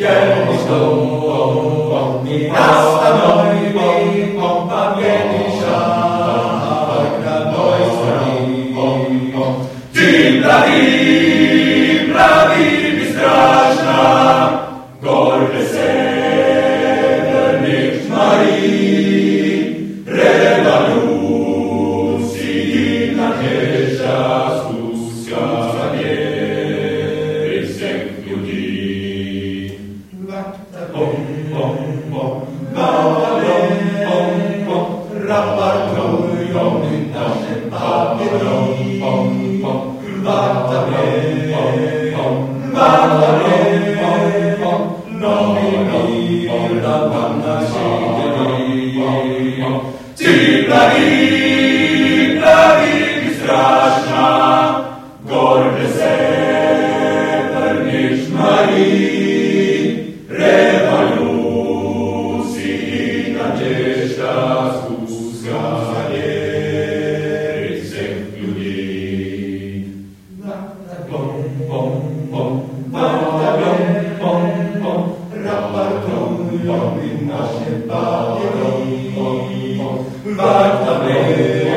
kiedyś dom i nastanoi pamięci szak radosni. Ty prawi mi straszna, gordy severnych Marii, rewolucji nadjeżdża spuskanie wysęk ludzi. Raportują nasze papiery, Nomina Panna Siedzi. Ty prawi straszna, gordy severnych Marii, rewolucji nadjeżdża spuskanie wysęk ludzi. Raportują nasze papiery, warta